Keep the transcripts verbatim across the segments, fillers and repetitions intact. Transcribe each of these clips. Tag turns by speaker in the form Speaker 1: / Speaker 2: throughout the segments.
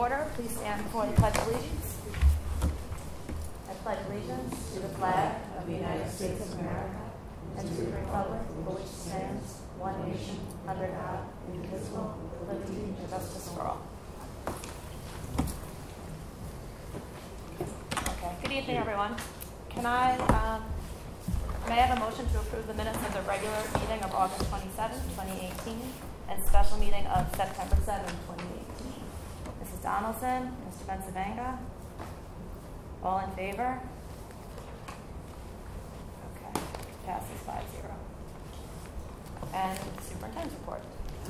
Speaker 1: order. Please stand for the Pledge of Allegiance. I pledge allegiance to the flag of the United States of America and to the republic for which it stands, one nation, under God, indivisible, with liberty and justice for all. Okay. Good evening, everyone. Can I, um, may I have a motion to approve the minutes of the regular meeting of August twenty-seventh, twenty eighteen, and special meeting of September seventh, twenty eighteen? Missus Donaldson, Mister Bencivenga, all in favor? Okay, passes five zero. And the superintendent's report.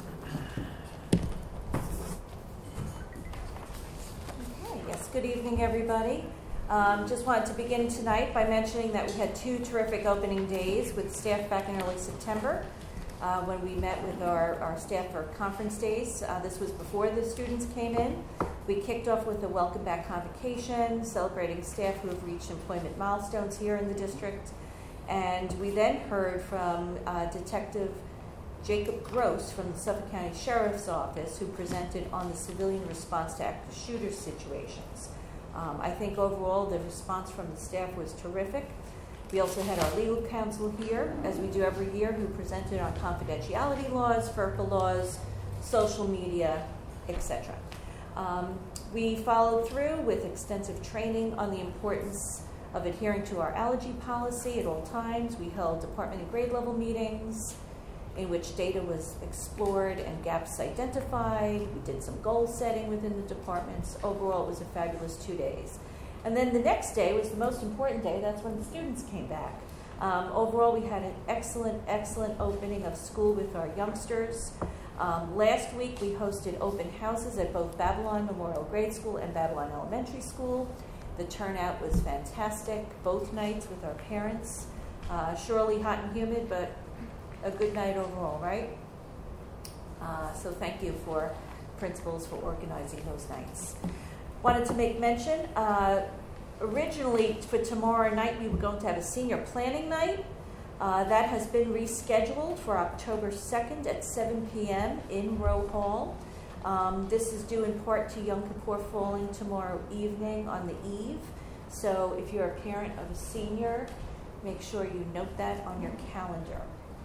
Speaker 2: Okay, yes, good evening, everybody. Um, just wanted to begin tonight by mentioning that we had two terrific opening days with staff back in early September uh, when we met with our, our staff for conference days. Uh, this was before the students came in. We kicked off with a welcome back convocation, celebrating staff who have reached employment milestones here in the district. And we then heard from uh, Detective Jacob Gross from the Suffolk County Sheriff's Office, who presented on the civilian response to active shooter situations. Um, I think overall the response from the staff was terrific. We also had our legal counsel here, as we do every year, who presented on confidentiality laws, FERPA laws, social media, et cetera. Um, we followed through with extensive training on the importance of adhering to our allergy policy at all times. We held department and grade level meetings in which data was explored and gaps identified. We did some goal setting within the departments. Overall, it was a fabulous two days. And then the next day was the most important day. That's when the students came back. Um, overall, we had an excellent, excellent opening of school with our youngsters. Um, last week, we hosted open houses at both Babylon Memorial Grade School and Babylon Elementary School. The turnout was fantastic, both nights with our parents. Uh, surely hot and humid, but a good night overall, right? Uh, so thank you for principals for organizing those nights. Wanted to make mention, uh, originally for tomorrow night we were going to have a senior planning night. Uh, that has been rescheduled for October second at seven p.m. in Rowe Hall. Um, this is due in part to Yom Kippur falling tomorrow evening on the eve. So if you're a parent of a senior, make sure you note that on your calendar.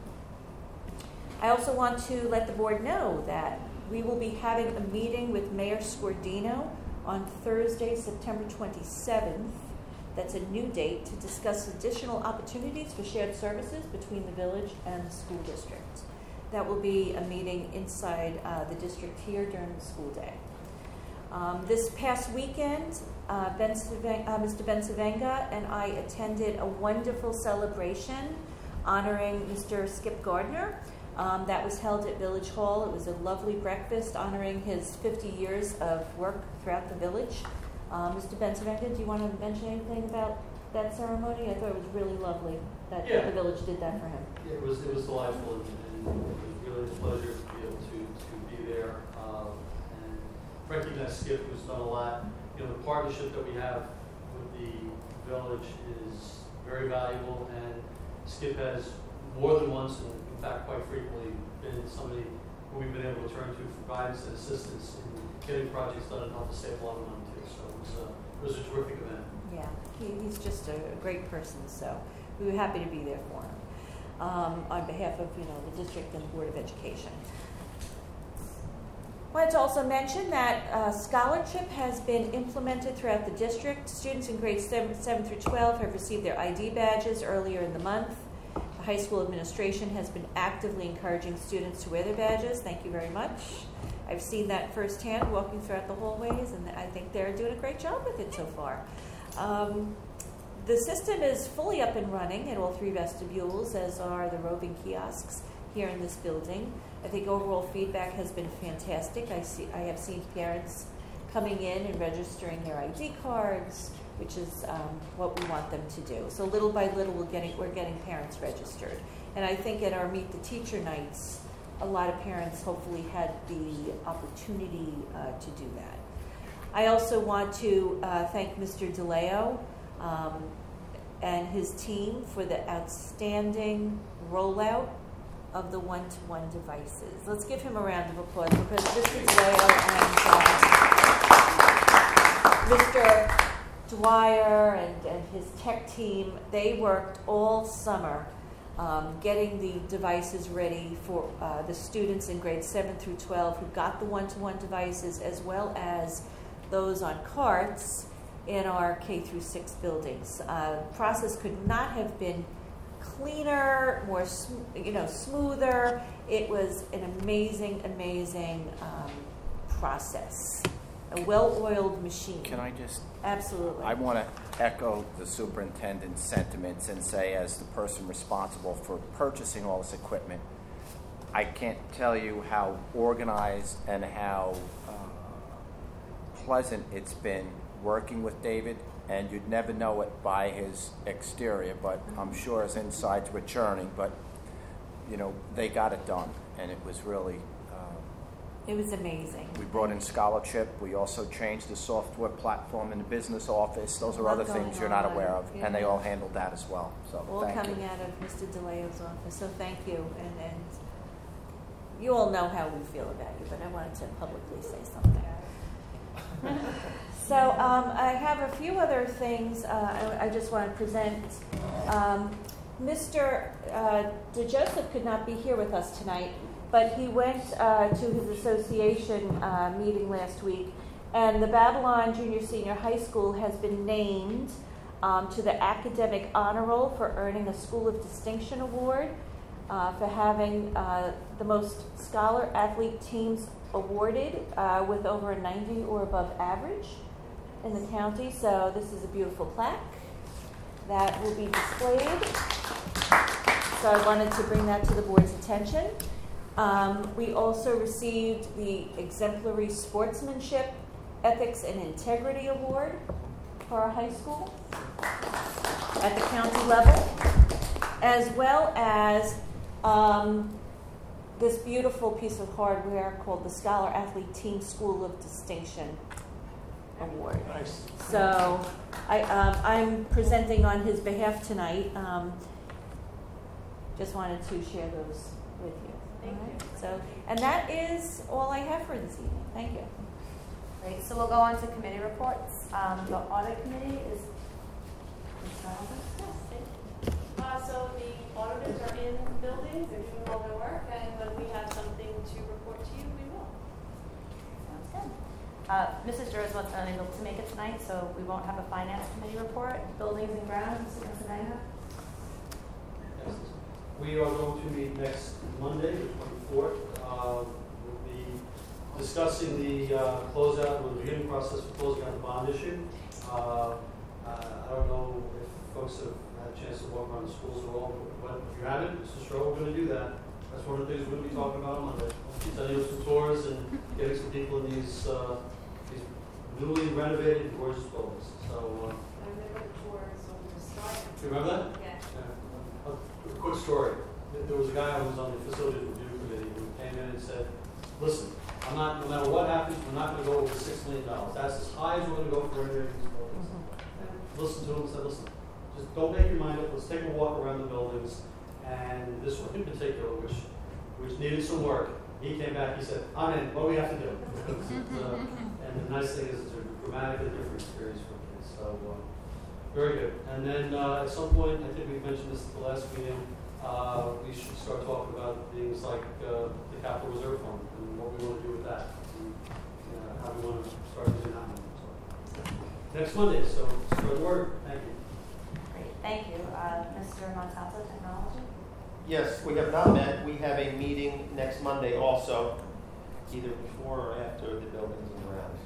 Speaker 2: I also want to let the board know that we will be having a meeting with Mayor Scordino on Thursday, September twenty-seventh. That's a new date to discuss additional opportunities for shared services between the village and the school district. That will be a meeting inside uh, the district here during the school day. Um, this past weekend, uh, Bencivenga, uh, Mister Bencivenga and I attended a wonderful celebration honoring Mister Skip Gardner. Um, that was held at Village Hall. It was a lovely breakfast honoring his fifty years of work throughout the village. Uh, Mister Bencivenga, do you want to mention anything about that ceremony? I thought it was really lovely that
Speaker 3: yeah.
Speaker 2: the village did that for him.
Speaker 3: Yeah, it was it was delightful, and, and it was really a pleasure to be able to, to be there um, and recognize Skip, who's done a lot. You know, the partnership that we have with the village is very valuable, and Skip has more than once, and in fact quite frequently, been somebody who we've been able to turn to for guidance and assistance in getting projects done and help us save a lot of money too. So it was, uh, it was a terrific event.
Speaker 2: Yeah, he, he's just a, a great person, so we were happy to be there for him um, on behalf of you know the district and the Board of Education. I wanted to also mention that uh, scholarship has been implemented throughout the district. Students in grades seven, seven through twelve have received their I D badges earlier in the month. The high school administration has been actively encouraging students to wear their badges. Thank you very much. I've seen that firsthand walking throughout the hallways, and I think they're doing a great job with it so far. Um, the system is fully up and running at all three vestibules, as are the roving kiosks here in this building. I think overall feedback has been fantastic. I see, I have seen parents coming in and registering their I D cards, which is um, what we want them to do. So little by little, we're getting we're getting parents registered, and I think at our Meet the Teacher nights, a lot of parents hopefully had the opportunity uh, to do that. I also want to uh, thank Mister DeLeo um, and his team for the outstanding rollout of the one-to-one devices. Let's give him a round of applause because Mister DeLeo and uh, Mister Dwyer and, and his tech team, they worked all summer um, getting the devices ready for uh, the students in grades seven through twelve who got the one-to-one devices, as well as those on carts in our K through six buildings. Uh, the process could not have been cleaner, more sm- you know, smoother. It was an amazing, amazing um, process. A well-oiled machine.
Speaker 4: Can I just,
Speaker 2: Absolutely.
Speaker 4: I want to echo the superintendent's sentiments and say, as the person responsible for purchasing all this equipment, I can't tell you how organized and how uh, pleasant it's been working with David, and you'd never know it by his exterior, but I'm sure his insides were churning, but, you know, they got it done, and it was really...
Speaker 2: It was amazing.
Speaker 4: We brought in scholarship. We also changed the software platform in the business office. Those are
Speaker 2: Lot
Speaker 4: other
Speaker 2: going
Speaker 4: things you're not
Speaker 2: on,
Speaker 4: aware of,
Speaker 2: yeah.
Speaker 4: and they all handled that as well. So
Speaker 2: All
Speaker 4: thank
Speaker 2: coming
Speaker 4: you.
Speaker 2: out of Mister DeLeo's office, so thank you. And, and you all know how we feel about you, but I wanted to publicly say something. So um, I have a few other things uh, I, I just want to present. Um, Mister Uh, DeJoseph could not be here with us tonight, but he went uh, to his association uh, meeting last week, and the Babylon Junior Senior High School has been named um, to the Academic Honor Roll for earning a School of Distinction Award, uh, for having uh, the most scholar athlete teams awarded uh, with over a ninety or above average in the county. So this is a beautiful plaque that will be displayed. So I wanted to bring that to the board's attention. Um, we also received the Exemplary Sportsmanship, Ethics, and Integrity Award for our high school at the county level, as well as um, this beautiful piece of hardware called the Scholar Athlete Team School of Distinction Award.
Speaker 3: Nice.
Speaker 2: So I, um, I'm presenting on his behalf tonight. Um, just wanted to share those with you.
Speaker 1: Thank
Speaker 2: All right?
Speaker 1: you.
Speaker 2: So, and that is all I have for this evening. Thank you.
Speaker 1: Great, so we'll go on to committee reports. Um, the audit committee is, is
Speaker 5: Uh, so the auditors are in buildings, they're doing all their work, and when we have something to report to you, we will.
Speaker 1: sounds good. Uh, Missus Jers was unable to make it tonight, so we won't have a finance committee report. Buildings and grounds, Mister Castaneda.
Speaker 3: Yes. We are going to meet next Monday, the twenty-fourth. Uh, we'll be discussing the uh, closeout, or the beginning process for closing out the bond issue. Uh, uh, I don't know if folks have had a chance to walk around the schools at all, but if you haven't, Mister Stroh, we're going to do that. That's one of the things we're going to be talking about on Monday. Sending you some tours and getting some people in these, uh, these newly renovated, gorgeous buildings. So, uh,
Speaker 5: I remember the tours when we were starting.
Speaker 3: do you remember that?
Speaker 5: Yeah.
Speaker 3: Yeah. A quick story. There was a guy who was on the facility review committee who came in and said, listen, I'm not, no matter what happens, we're not going to go over six million dollars. That's as high as we're going to go for renovating these buildings. And listen to him and said, listen, just don't make your mind up. Let's take a walk around the buildings. And this one in particular, which, which needed some work, he came back, he said, I'm in, what do we have to do? uh, and the nice thing is it's a dramatically different experience for kids. So, uh, very good. And then uh, at some point, I think we mentioned this at the last meeting, uh, we should start talking about things like uh, the capital reserve fund and what we want to do with that, and uh, how we want to start using that money. So, next Monday, so spread the word. Thank you.
Speaker 1: Great, thank you. Uh, Mister Montalto, technology.
Speaker 6: Yes, we have not met. We have a meeting next Monday also, either before or after the buildings and grounds.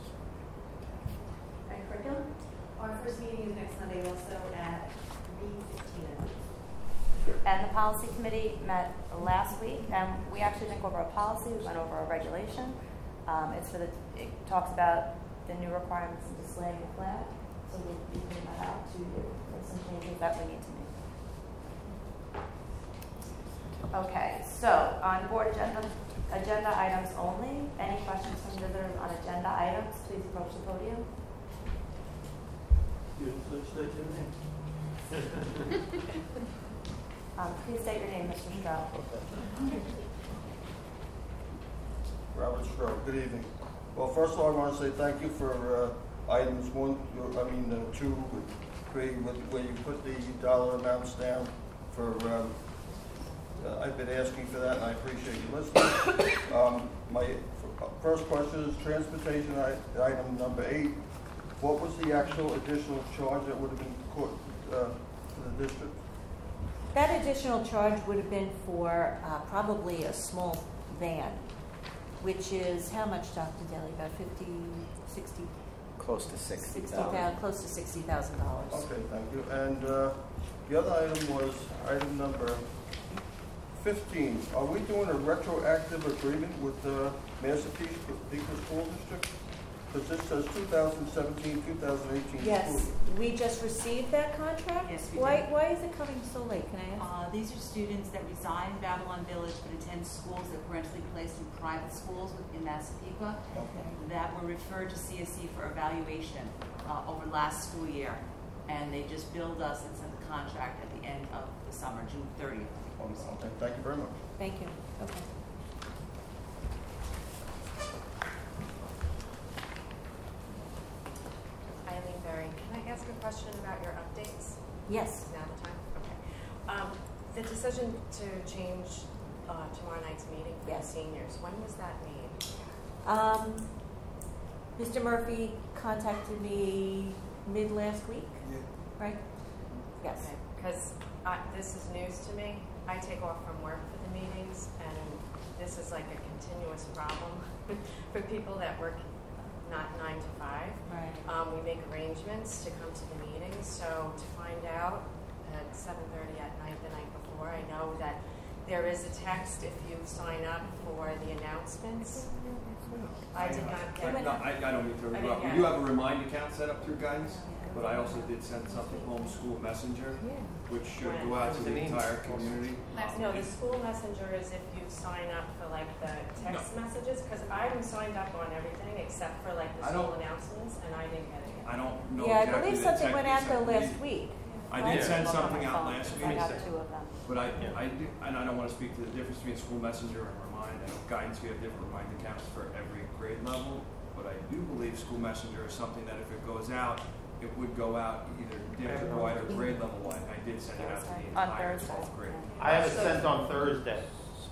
Speaker 1: And curriculum.
Speaker 7: Our first meeting is next Monday also at three fifteen.
Speaker 1: And the policy committee met last week, and we actually didn't go over a policy, we went over a regulation. Um, it's for the, it talks about the new requirements in displaying the flag, so we'll be putting that out to you for some changes that we need to make. Okay, so on board agenda, agenda items only. Any questions from visitors on agenda items, please approach the podium.
Speaker 3: You please state your name.
Speaker 1: Um, please state your name, Mister Stroh.
Speaker 8: Robert Stroh, good evening. Well, first of all, I want to say thank you for uh, items, one, I mean, uh, two, three, with- where you put the dollar amounts down for, um, uh, I've been asking for that, and I appreciate you listening. Um, My f- first question is transportation i- item number eight. What was the actual additional charge that would have been caught uh, to the district?
Speaker 2: That additional charge would have been for uh, probably a small van, which is how much, Doctor Daly? About fifty, sixty,
Speaker 4: Close to sixty
Speaker 2: sixty
Speaker 4: thousand.
Speaker 2: thousand, close to sixty thousand dollars.
Speaker 8: Okay, thank you. And uh, the other item was item number fifteen. Are we doing a retroactive agreement with uh, Massapequa Pequa School District? Because this says two thousand seventeen, two thousand eighteen.
Speaker 2: Yes, we just received that contract?
Speaker 7: Yes, we
Speaker 2: Why,
Speaker 7: did.
Speaker 2: why is it coming so late, can I ask?
Speaker 7: Uh, these are students that reside in Babylon Village but attend schools that were parentally placed in private schools within Massapequa
Speaker 2: Okay.
Speaker 7: that were referred to C S E for evaluation uh, over last school year. And they just billed us and sent the contract at the end of the summer, June thirtieth.
Speaker 8: Okay, thank you very much.
Speaker 2: Thank you, okay.
Speaker 9: Eileen Berry, can I ask a question about your updates?
Speaker 2: Yes.
Speaker 9: Is now the time? Okay. Um, the decision to change uh, tomorrow night's meeting for the
Speaker 2: Yes.
Speaker 9: seniors, when was that made?
Speaker 2: Um, Mister Murphy contacted me mid last week, right? Yes.
Speaker 9: Because this is news to me. I take off from work for the meetings, and this is like a continuous problem for people that work not nine to five.
Speaker 2: Right.
Speaker 9: Um, we make arrangements to come to the meetings, so to find out at seven thirty at night the night before, I know that there is a text if you sign up for the announcements. I did not get
Speaker 10: I,
Speaker 9: it.
Speaker 10: no, I, I don't mean to
Speaker 9: I didn't
Speaker 10: interrupt. We
Speaker 9: get
Speaker 10: do
Speaker 9: it.
Speaker 10: have a remind account set up through guidance, but I also did send something home, School Messenger, which should go out to the entire community.
Speaker 9: No, the school messenger is if you sign up for like the text messages, because I'm signed up on everything except for like the
Speaker 10: I
Speaker 9: school
Speaker 10: don't-
Speaker 9: announcements, and I didn't get it yet.
Speaker 10: I don't know
Speaker 2: Yeah, I
Speaker 10: exactly
Speaker 2: believe
Speaker 10: the
Speaker 2: something went out
Speaker 10: text
Speaker 2: though
Speaker 10: you sent
Speaker 2: last
Speaker 10: me.
Speaker 2: week.
Speaker 10: I
Speaker 1: Right.
Speaker 10: did send
Speaker 1: Look on
Speaker 10: something
Speaker 1: my
Speaker 10: out
Speaker 1: phone,
Speaker 10: last
Speaker 1: 'cause
Speaker 10: week,
Speaker 1: I got two of them.
Speaker 10: but I, I, do- and I don't want to speak to the difference between School Messenger and Remind. I know guidance, we have different Remind accounts for every grade level, but I do believe School Messenger is something that if it goes out, it would go out either district wide or grade level wide. I did send it out to the
Speaker 1: On
Speaker 10: entire
Speaker 1: Thursday.
Speaker 10: twelfth grade.
Speaker 6: I have it sent on Thursday.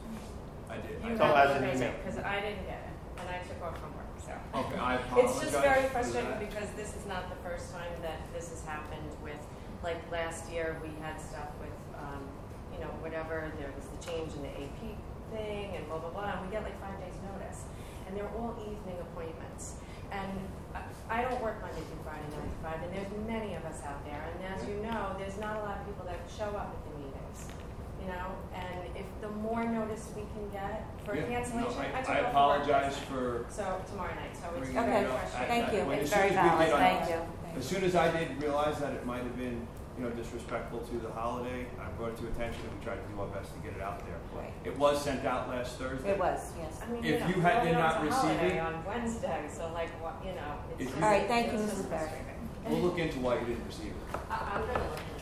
Speaker 10: I did.
Speaker 9: You
Speaker 10: I
Speaker 6: So
Speaker 9: have
Speaker 6: as
Speaker 9: to
Speaker 6: an
Speaker 9: raise
Speaker 6: email.
Speaker 9: it, because I didn't get it, and I took off from work, so.
Speaker 10: Okay, I apologize.
Speaker 9: It's just very
Speaker 10: for
Speaker 9: frustrating
Speaker 10: that.
Speaker 9: because this is not the first time that this has happened with, like last year, we had stuff with, um, you know, whatever, there was the change in the A P thing and blah, blah, blah, and we get like five days notice. And they're all evening appointments. And I- I don't work Monday through Friday, nine to five, and there's many of us out there. And as you know, there's not a lot of people that show up at the meetings, you know? And if the more notice we can get for
Speaker 10: Yeah, no,
Speaker 9: cancellation,
Speaker 10: I-
Speaker 9: I took
Speaker 10: I
Speaker 9: off from work
Speaker 10: apologize
Speaker 9: last night.
Speaker 10: for
Speaker 9: So tomorrow night, so it's
Speaker 10: bringing
Speaker 9: very
Speaker 10: it up.
Speaker 9: frustrating.
Speaker 2: Thank you.
Speaker 10: When-
Speaker 1: It's
Speaker 10: as soon
Speaker 1: very
Speaker 10: as we
Speaker 1: valid,
Speaker 10: did on-
Speaker 1: thank you.
Speaker 10: As soon as I did realize that it might have been, you know, disrespectful to the holiday, I brought it to attention and we tried to do our best to get it out there. But
Speaker 2: Right.
Speaker 10: it was sent out last Thursday.
Speaker 2: It was, yes.
Speaker 9: I mean,
Speaker 10: If
Speaker 9: know,
Speaker 10: you had-
Speaker 9: going
Speaker 10: did
Speaker 9: on
Speaker 10: not
Speaker 9: to
Speaker 10: receive
Speaker 9: holiday
Speaker 10: it-
Speaker 9: on Wednesday, so like, what, you know, it's
Speaker 10: If
Speaker 9: just.
Speaker 10: you-
Speaker 2: All right, thank you,
Speaker 9: it's
Speaker 2: Missus
Speaker 9: just
Speaker 2: Barry.
Speaker 9: frustrating.
Speaker 10: We'll look into why you didn't receive it.
Speaker 9: I- I'm gonna look into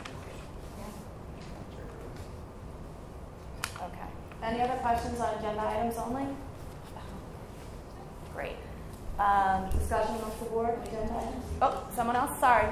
Speaker 9: it.
Speaker 1: Okay. Any other questions on agenda items only? Great. Um, discussion amongst the board, agenda items? Oh, someone else, sorry.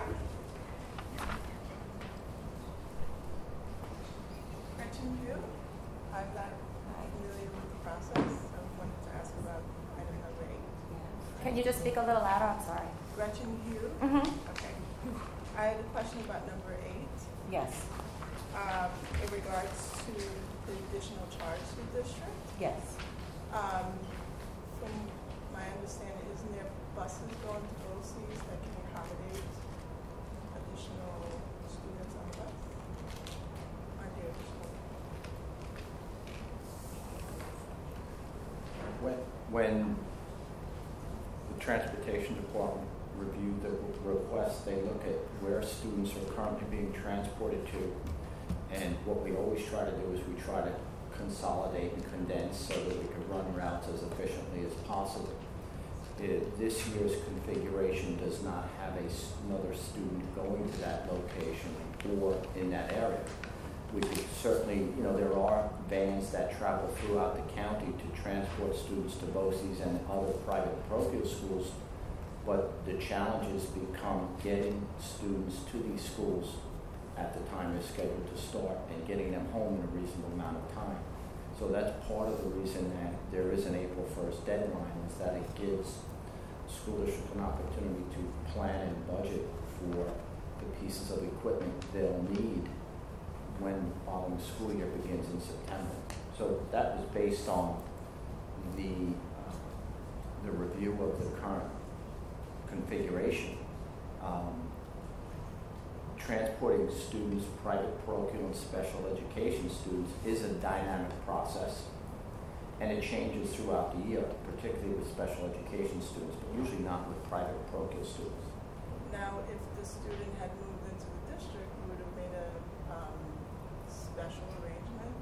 Speaker 11: Gretchen Yu. I'm not familiar with the process. I wanted to ask about item number eight.
Speaker 1: Can you just speak a little louder? I'm sorry.
Speaker 11: Gretchen Yu.
Speaker 1: Mm-hmm.
Speaker 11: Okay. I had a question about number eight.
Speaker 2: Yes,
Speaker 11: Um, in regards to the additional charge to the district.
Speaker 2: yes.
Speaker 11: Um, from my understanding, isn't there buses going to O Cs that can accommodate additional students on the bus? Aren't there additional?
Speaker 4: When, when the transportation department reviewed the request, they look at where students are currently being transported to. And what we always try to do is we try to consolidate and condense so that we can run routes as efficiently as possible. It, this year's configuration does not have a, s- another student going to that location or in that area. We could certainly, you know, there are vans that travel throughout the county to transport students to BOCES and other private parochial schools, But the challenges become getting students to these schools at the time they're scheduled to start and getting them home in a reasonable amount of time. So that's part of the reason that there is an April first deadline, is that it gives school districts an opportunity to plan and budget for the pieces of equipment they'll need when the following school year begins in September. So that was based on the uh, the review of the current configuration. Um, transporting students, private, parochial, and special education students is a dynamic process, and it changes throughout the year, particularly with special education students, but usually not with private, parochial students.
Speaker 11: Now, if the student had moved into the district, you would have made a um, special arrangement?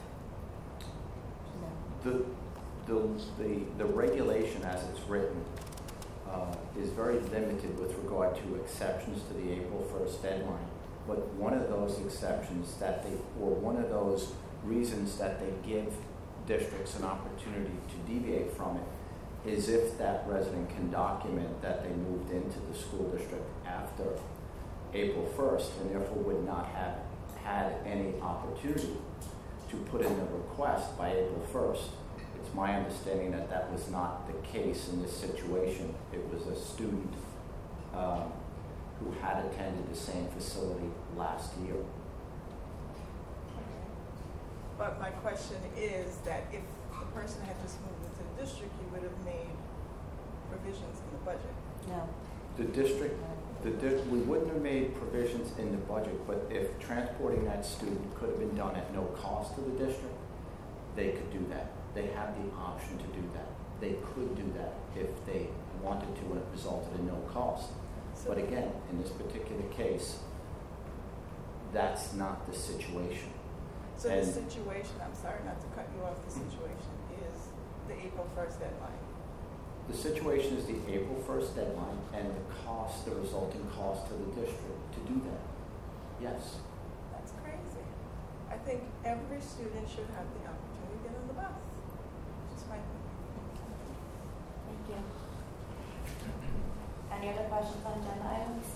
Speaker 4: The, the, the, the regulation as it's written uh, is very limited with regard to exceptions to the April first deadline. But one of those exceptions that they, or one of those reasons that they give districts an opportunity to deviate from it is if that resident can document that they moved into the school district after April first and therefore would not have had any opportunity to put in a request by April first. It's my understanding that that was not the case in this situation. It was a student um, who had attended the same facility last year.
Speaker 11: But my question is that if the person had just moved into the district, you would have made provisions in the budget.
Speaker 2: No.
Speaker 4: The district, the di- we wouldn't have made provisions in the budget, but if transporting that student could have been done at no cost to the district, they could do that. They have the option to do that. They could do that if they wanted to, and it resulted in no cost.
Speaker 11: So
Speaker 4: But again, in this particular case, that's not the situation.
Speaker 11: So
Speaker 4: And-
Speaker 11: the situation, I'm sorry not to cut you off, the situation is the April first deadline.
Speaker 4: The situation is the April first deadline and the cost, the resulting cost to the district to do that. Yes.
Speaker 11: That's crazy. I think every student should have the opportunity to get on the bus. Just my opinion.
Speaker 1: Thank you. Any other questions on agenda items?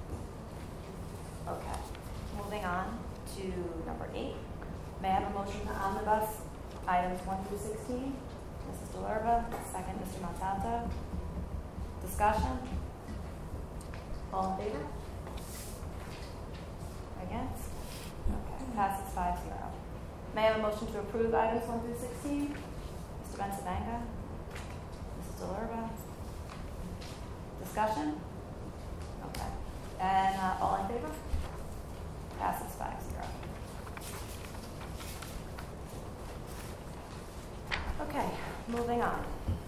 Speaker 1: Okay, moving on to number eight. May I have a motion to omnibus items one through sixteen? Missus Delerba, second, Mister Montalto. Discussion? All in favor? Against? Okay, passes five zero. May I have a motion to approve items one through sixteen? Mister Bencivenga? Missus Delerba? Discussion? Okay. And uh, all in favor? Passes five zero. Okay, moving on.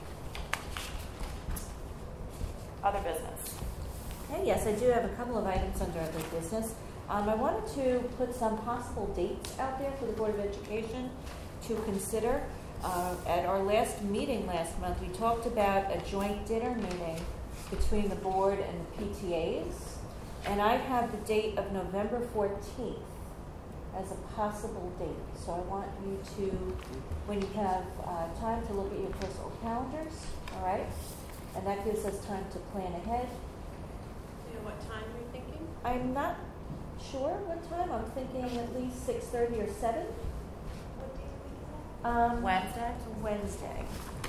Speaker 1: Other business.
Speaker 2: Okay, yes, I do have a couple of items under other business. Um, I wanted to put some possible dates out there for the Board of Education to consider. Uh, at our last meeting last month, we talked about a joint dinner meeting between the board and the P T As, and I have the date of November fourteenth as a possible date. So I want you to, when you have uh, time, to look at your personal calendars, all right? And that gives us time to plan ahead.
Speaker 5: You know, what time are you thinking?
Speaker 2: I'm not sure what time. I'm thinking at least six thirty or seven.
Speaker 5: What day of the week is
Speaker 2: Um,
Speaker 1: Wednesday?
Speaker 2: Wednesday.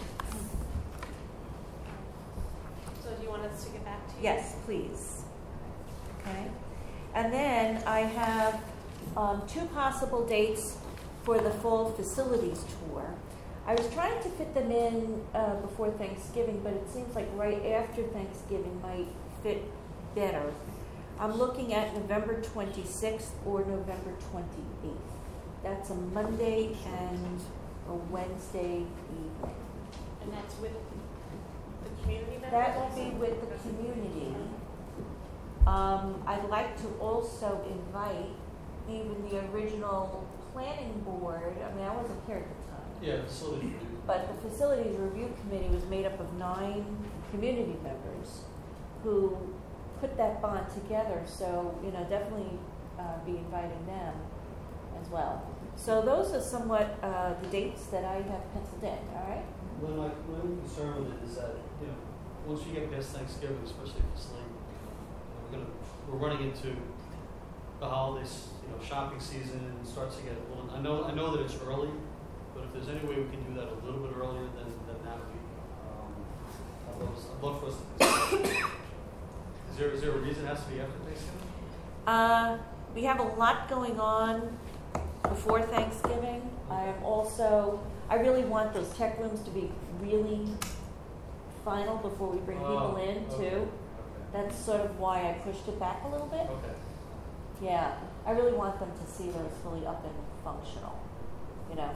Speaker 5: that? So do you want us to get back to you?
Speaker 2: Yes, please. Okay. And then I have um, two possible dates for the fall facilities tour. I was trying to fit them in uh, before Thanksgiving, but it seems like right after Thanksgiving might fit better. I'm looking at November twenty-sixth or November twenty-eighth. That's a Monday and a Wednesday evening.
Speaker 5: And that's with the community members?
Speaker 2: That will be with the community. Um, I'd like to also invite even the original planning board. I mean, I wasn't here at the time.
Speaker 3: Yeah, facility review.
Speaker 2: But the facilities review committee was made up of nine community members who put that bond together. So, you know, definitely uh, be inviting them as well. So those are somewhat uh, the dates that I have penciled in, all right?
Speaker 3: Well, my, my only concern with it is that, you know, once you get past Thanksgiving, especially if it's late, you know, we're gonna, we're running into the holidays, you know, shopping season and starts to get a little, I know, I know that it's early, but if there's any way we can do that a little bit earlier than, than that week, um, I'd love, I'd love for us to. Is there, is there a reason it has to be after Thanksgiving?
Speaker 2: Uh, we have a lot going on before Thanksgiving. I am also, I really want those tech rooms to be really final before we bring people
Speaker 3: Oh,
Speaker 2: in
Speaker 3: okay,
Speaker 2: too.
Speaker 3: okay.
Speaker 2: That's sort of why I pushed it back a little bit.
Speaker 3: Okay.
Speaker 2: Yeah, I really want them to see that it's fully up and functional, you know.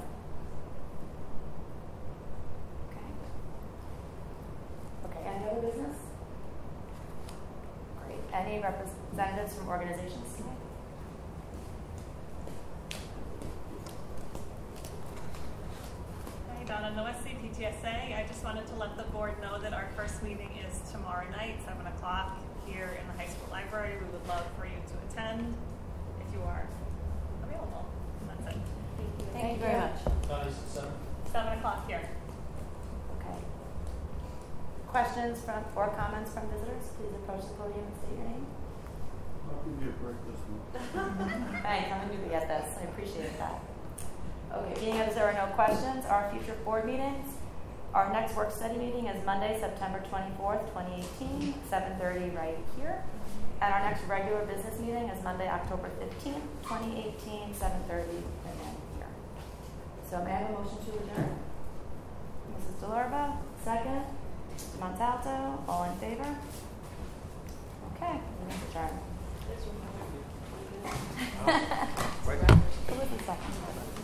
Speaker 1: Okay. Okay, any other business? Great. Any representatives from organizations tonight?
Speaker 12: Hi, Donna Nowesi, P T S A. I just wanted to let the board know that our first meeting is tomorrow night, seven o'clock, here in the high school library. We would love for you to attend if you are available. And that's it.
Speaker 2: Thank you very much.
Speaker 3: Donnie, is it seven?
Speaker 12: seven o'clock here.
Speaker 1: Okay. Questions from or comments from visitors? Please approach the podium and state your name.
Speaker 8: I'll give you a break this month.
Speaker 1: Thanks, I knew we get this. I appreciate that. Okay, being as there are no questions, our future board meetings. Our next work study meeting is Monday, September twenty-fourth, twenty eighteen, seven thirty right here. And our next regular business meeting is Monday, October fifteenth, twenty eighteen, seven thirty again here. So may I have a motion to adjourn? Missus DeLorba, second. Mister Montalto, all in favor? Okay, meeting adjourned. Who was the second?